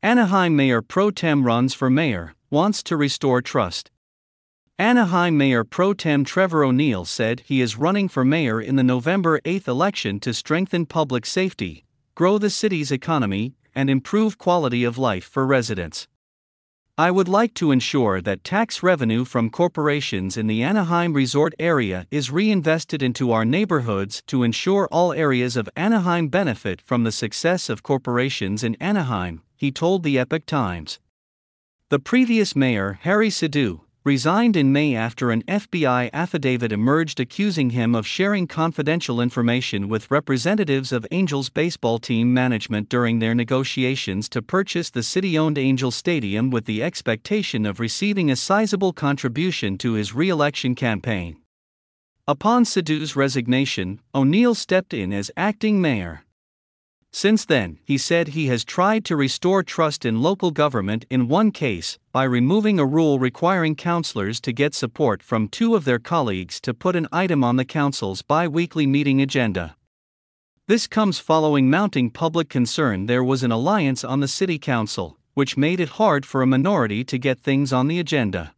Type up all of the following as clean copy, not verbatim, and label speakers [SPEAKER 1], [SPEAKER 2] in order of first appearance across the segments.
[SPEAKER 1] Anaheim Mayor Pro Tem runs for mayor, wants to restore trust. Anaheim Mayor Pro Tem Trevor O'Neill said he is running for mayor in the November 8 election to strengthen public safety, grow the city's economy, and improve quality of life for residents. I would like to ensure that tax revenue from corporations in the Anaheim resort area is reinvested into our neighborhoods to ensure all areas of Anaheim benefit from the success of corporations in Anaheim, he told the Epoch Times. The previous mayor, Harry Sidhu, resigned in May after an FBI affidavit emerged accusing him of sharing confidential information with representatives of Angels baseball team management during their negotiations to purchase the city-owned Angels Stadium with the expectation of receiving a sizable contribution to his re-election campaign. Upon Sidhu's resignation, O'Neill stepped in as acting mayor. Since then, he said he has tried to restore trust in local government in one case, by removing a rule requiring councillors to get support from two of their colleagues to put an item on the council's bi-weekly meeting agenda. This comes following mounting public concern there was an alliance on the city council, which made it hard for a minority to get things on the agenda.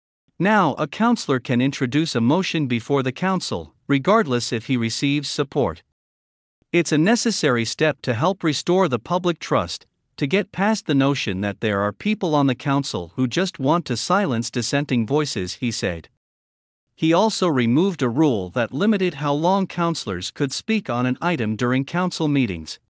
[SPEAKER 1] Now a councillor can introduce a motion before the council, regardless if he receives support. It's a necessary step to help restore the public trust, to get past the notion that there are people on the council who just want to silence dissenting voices, he said. He also removed a rule that limited how long councillors could speak on an item during council meetings.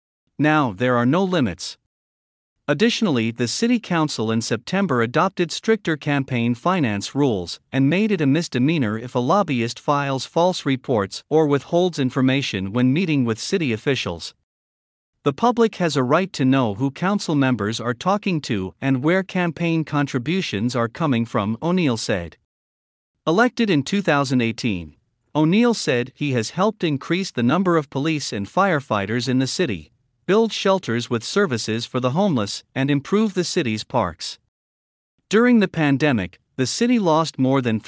[SPEAKER 1] Now there are no limits. Additionally, the City Council in September adopted stricter campaign finance rules and made it a misdemeanor if a lobbyist files false reports or withholds information when meeting with city officials. The public has a right to know who council members are talking to and where campaign contributions are coming from, O'Neill said. Elected in 2018, O'Neill said he has helped increase the number of police and firefighters in the city, build shelters with services for the homeless, and improve the city's parks. During the pandemic, the city lost more than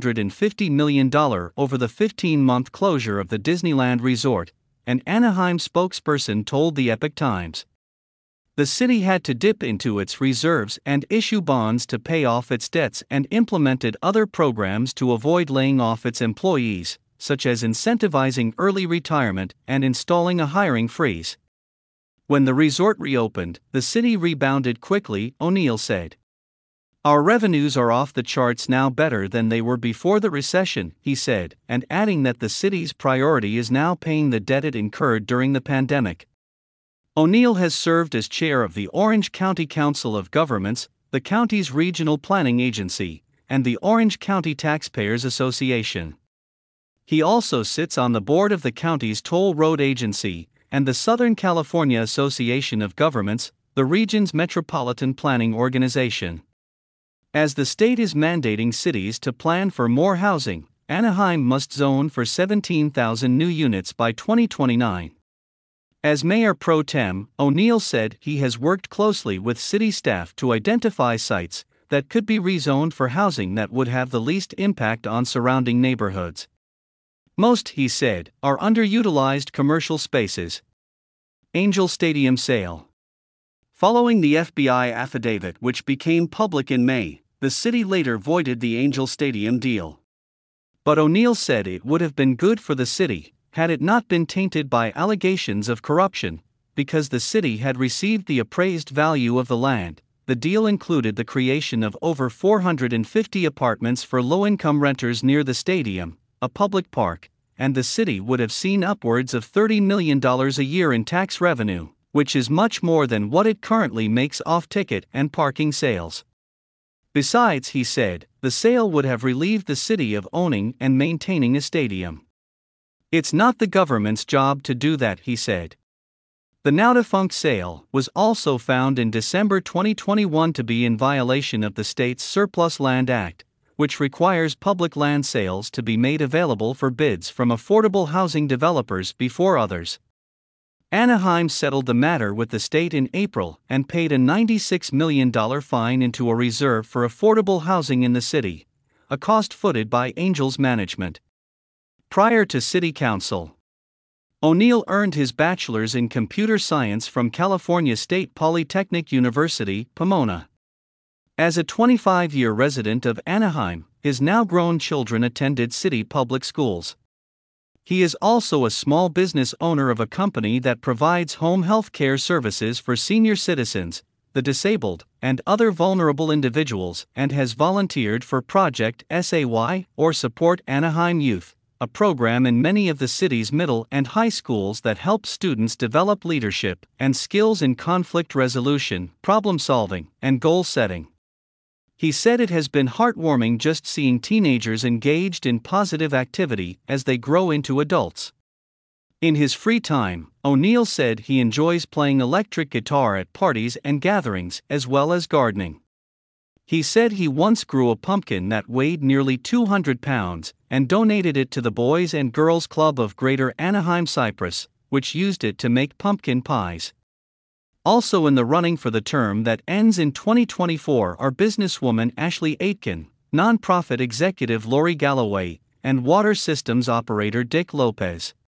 [SPEAKER 1] $350 million over the 15-month closure of the Disneyland Resort, an Anaheim spokesperson told the Epoch Times. The city had to dip into its reserves and issue bonds to pay off its debts and implemented other programs to avoid laying off its employees, such as incentivizing early retirement and installing a hiring freeze. When the resort reopened, the city rebounded quickly, O'Neill said. Our revenues are off the charts now, better than they were before the recession, he said, and adding that the city's priority is now paying the debt it incurred during the pandemic. O'Neill has served as chair of the Orange County Council of Governments, the county's regional planning agency, and the Orange County Taxpayers Association. He also sits on the board of the county's toll road agency and the Southern California Association of Governments, the region's metropolitan planning organization. As the state is mandating cities to plan for more housing, Anaheim must zone for 17,000 new units by 2029. As Mayor Pro Tem, O'Neill said he has worked closely with city staff to identify sites that could be rezoned for housing that would have the least impact on surrounding neighborhoods. Most, he said, are underutilized commercial spaces. Angel Stadium sale. Following the FBI affidavit, which became public in May, the city later voided the Angel Stadium deal. But O'Neill said it would have been good for the city had it not been tainted by allegations of corruption, because the city had received the appraised value of the land. The deal included the creation of over 450 apartments for low-income renters near the stadium, a public park, and the city would have seen upwards of $30 million a year in tax revenue, which is much more than what it currently makes off ticket and parking sales. Besides, he said, the sale would have relieved the city of owning and maintaining a stadium. It's not the government's job to do that, he said. The now-defunct sale was also found in December 2021 to be in violation of the state's Surplus Land Act, which requires public land sales to be made available for bids from affordable housing developers before others. Anaheim settled the matter with the state in April and paid a $96 million fine into a reserve for affordable housing in the city, a cost footed by Angels management. Prior to City Council, O'Neill earned his bachelor's in computer science from California State Polytechnic University, Pomona. As a 25-year resident of Anaheim, his now grown children attended city public schools. He is also a small business owner of a company that provides home health care services for senior citizens, the disabled, and other vulnerable individuals, and has volunteered for Project SAY, or Support Anaheim Youth, a program in many of the city's middle and high schools that helps students develop leadership and skills in conflict resolution, problem solving, and goal setting. He said it has been heartwarming just seeing teenagers engaged in positive activity as they grow into adults. In his free time, O'Neill said he enjoys playing electric guitar at parties and gatherings as well as gardening. He said he once grew a pumpkin that weighed nearly 200 pounds and donated it to the Boys and Girls Club of Greater Anaheim Cypress, which used it to make pumpkin pies. Also in the running for the term that ends in 2024 are businesswoman Ashley Aitken, nonprofit executive Lori Galloway, and water systems operator Dick Lopez.